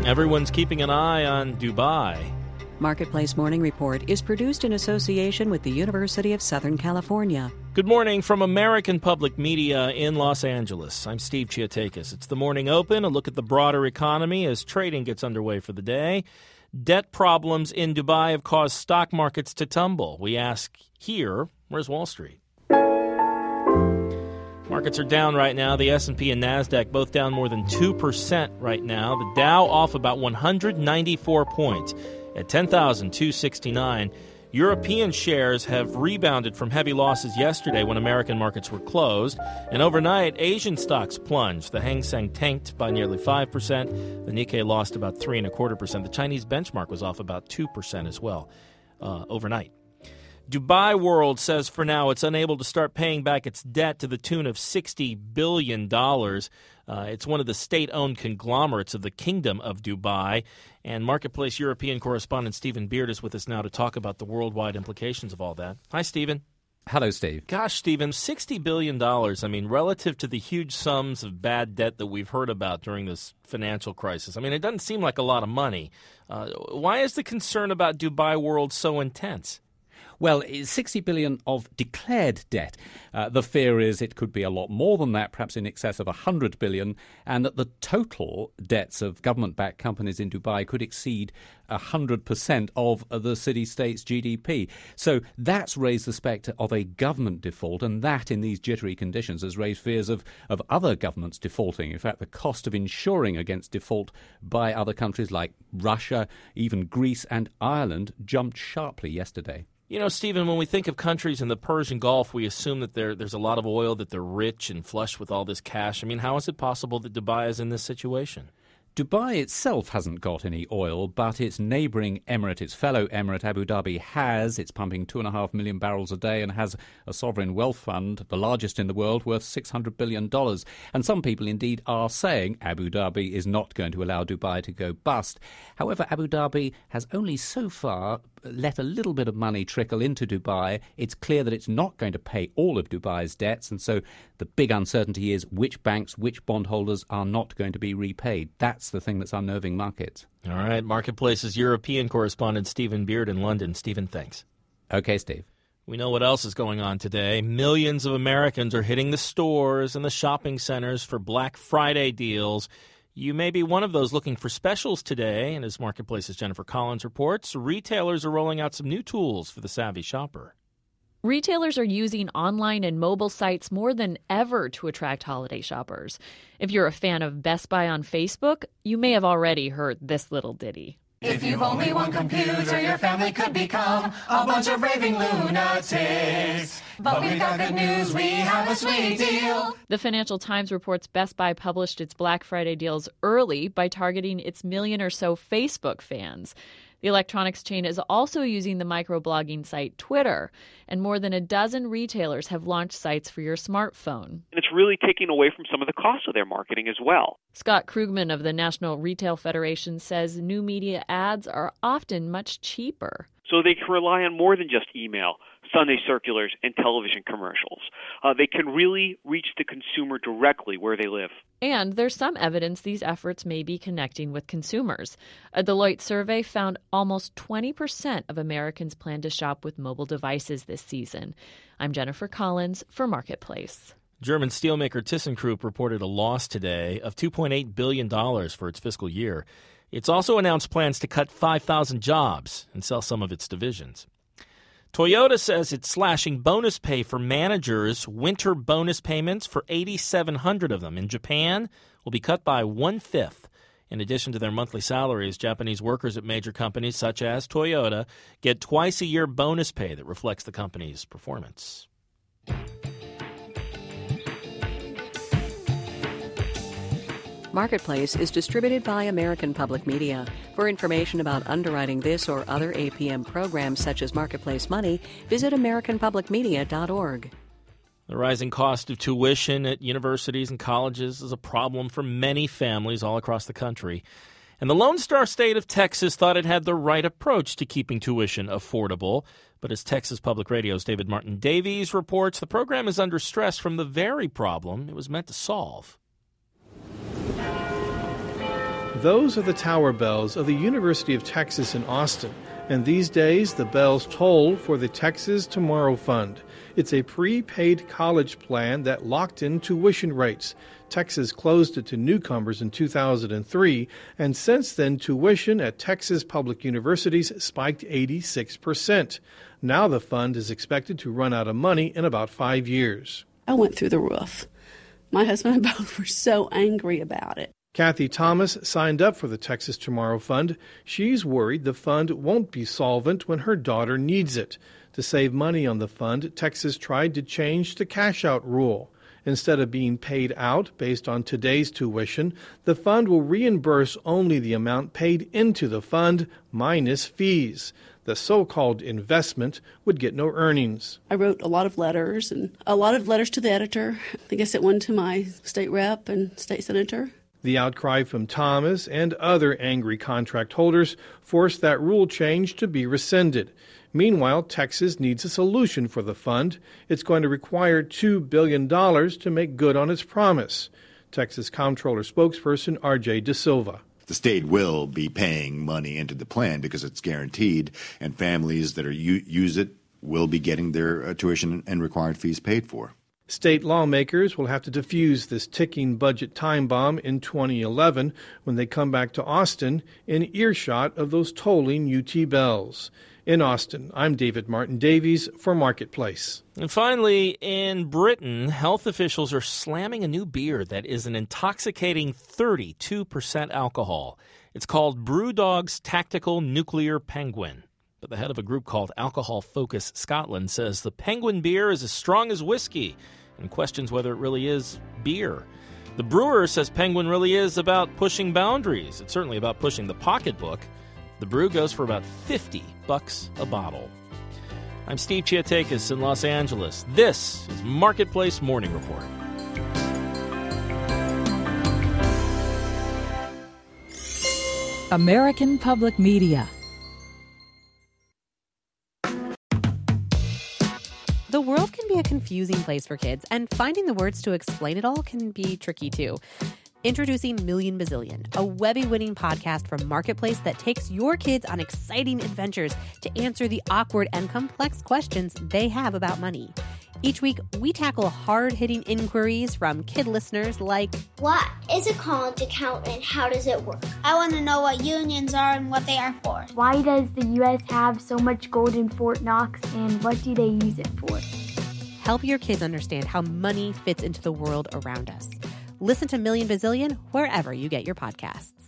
Everyone's keeping an eye on Dubai. Marketplace Morning Report is produced in association with the University of Southern California. Good morning from American Public Media in Los Angeles. I'm Steve Chiatakis. It's the Morning Open, a look at the broader economy as trading gets underway for the day. Debt problems in Dubai have caused stock markets to tumble. We ask here, where's Wall Street? Markets are down right now. The S&P and NASDAQ both down more than 2% right now. The Dow off about 194 points at 10,269. European shares have rebounded from heavy losses yesterday when American markets were closed. And overnight, Asian stocks plunged. The Hang Seng tanked by nearly 5%. The Nikkei lost about 3.25%. The Chinese benchmark was off about 2% as well overnight. Dubai World says for now it's unable to start paying back its debt to the tune of $60 billion. It's one of the state-owned conglomerates of the Kingdom of Dubai. And Marketplace European correspondent Stephen Beard is with us now to talk about the worldwide implications of all that. Hi, Stephen. Hello, Steve. Gosh, Stephen, $60 billion. I mean, relative to the huge sums of bad debt that we've heard about during this financial crisis, I mean, it doesn't seem like a lot of money. Why is the concern about Dubai World so intense? Well, it's $60 billion of declared debt. The fear is it could be a lot more than that, perhaps in excess of $100 billion, and that the total debts of government-backed companies in Dubai could exceed 100% of the city-state's GDP. So that's raised the spectre of a government default, and that, in these jittery conditions, has raised fears of other governments defaulting. In fact, the cost of insuring against default by other countries like Russia, even Greece and Ireland jumped sharply yesterday. You know, Stephen, when we think of countries in the Persian Gulf, we assume that there's a lot of oil, that they're rich and flush with all this cash. I mean, how is it possible that Dubai is in this situation? Dubai itself hasn't got any oil, but its neighbouring emirate, its fellow emirate, Abu Dhabi, has. It's pumping 2.5 million barrels a day and has a sovereign wealth fund, the largest in the world, worth $600 billion. And some people indeed are saying Abu Dhabi is not going to allow Dubai to go bust. However, Abu Dhabi has only so far let a little bit of money trickle into Dubai. It's clear that it's not going to pay all of Dubai's debts, and so the big uncertainty is which banks, which bondholders are not going to be repaid. That's the thing that's unnerving markets. All right, Marketplace's European correspondent Stephen Beard in London. Stephen, thanks. Okay, Steve. We know what else is going on today. Millions of Americans are hitting the stores and the shopping centers for Black Friday deals. You may be one of those looking for specials today, and as Marketplace's Jennifer Collins reports, retailers are rolling out some new tools for the savvy shopper. Retailers are using online and mobile sites more than ever to attract holiday shoppers. If you're a fan of Best Buy on Facebook, you may have already heard this little ditty. If you've only one computer, your family could become a bunch of raving lunatics. But we've got good news, we have a sweet deal. The Financial Times reports Best Buy published its Black Friday deals early by targeting its million or so Facebook fans. The electronics chain is also using the microblogging site Twitter, and more than a dozen retailers have launched sites for your smartphone. And it's really taking away from some of the costs of their marketing as well. Scott Krugman of the National Retail Federation says new media ads are often much cheaper. So they can rely on more than just email, Sunday circulars, and television commercials. They can really reach the consumer directly where they live. And there's some evidence these efforts may be connecting with consumers. A Deloitte survey found almost 20% of Americans plan to shop with mobile devices this season. I'm Jennifer Collins for Marketplace. German steelmaker ThyssenKrupp reported a loss today of $2.8 billion for its fiscal year. It's also announced plans to cut 5,000 jobs and sell some of its divisions. Toyota says it's slashing bonus pay for managers. Winter bonus payments for 8,700 of them in Japan will be cut by 1/5. In addition to their monthly salaries, Japanese workers at major companies such as Toyota get twice-a-year bonus pay that reflects the company's performance. Marketplace is distributed by American Public Media. For information about underwriting this or other APM programs such as Marketplace Money, visit americanpublicmedia.org. The rising cost of tuition at universities and colleges is a problem for many families all across the country. And the Lone Star State of Texas thought it had the right approach to keeping tuition affordable. But as Texas Public Radio's David Martin Davies reports, the program is under stress from the very problem it was meant to solve. Those are the tower bells of the University of Texas in Austin, and these days the bells toll for the Texas Tomorrow Fund. It's a prepaid college plan that locked in tuition rates. Texas closed it to newcomers in 2003, and since then tuition at Texas public universities spiked 86%. Now the fund is expected to run out of money in about 5 years. I went through the roof. My husband and both were so angry about it. Kathy Thomas signed up for the Texas Tomorrow Fund. She's worried the fund won't be solvent when her daughter needs it. To save money on the fund, Texas tried to change the cash-out rule. Instead of being paid out based on today's tuition, the fund will reimburse only the amount paid into the fund minus fees. The so-called investment would get no earnings. I wrote a lot of letters to the editor. I think I sent one to my state rep and state senator. The outcry from Thomas and other angry contract holders forced that rule change to be rescinded. Meanwhile, Texas needs a solution for the fund. It's going to require $2 billion to make good on its promise. Texas Comptroller spokesperson R.J. De Silva. The state will be paying money into the plan because it's guaranteed, and families that use it will be getting their tuition and required fees paid for. State lawmakers will have to defuse this ticking budget time bomb in 2011 when they come back to Austin in earshot of those tolling UT bells. In Austin, I'm David Martin Davies for Marketplace. And finally, in Britain, health officials are slamming a new beer that is an intoxicating 32% alcohol. It's called Brewdog's Tactical Nuclear Penguin. But the head of a group called Alcohol Focus Scotland says the Penguin beer is as strong as whiskey and questions whether it really is beer. The brewer says Penguin really is about pushing boundaries. It's certainly about pushing the pocketbook. The brew goes for about $50 a bottle. I'm Steve Chiatakis in Los Angeles. This is Marketplace Morning Report. American Public Media. The world can be a confusing place for kids, and finding the words to explain it all can be tricky too. Introducing Million Bazillion, a Webby-winning podcast from Marketplace that takes your kids on exciting adventures to answer the awkward and complex questions they have about money. Each week, we tackle hard-hitting inquiries from kid listeners like, what is a college account and how does it work? I want to know what unions are and what they are for. Why does the U.S. have so much gold in Fort Knox and what do they use it for? Help your kids understand how money fits into the world around us. Listen to Million Bazillion wherever you get your podcasts.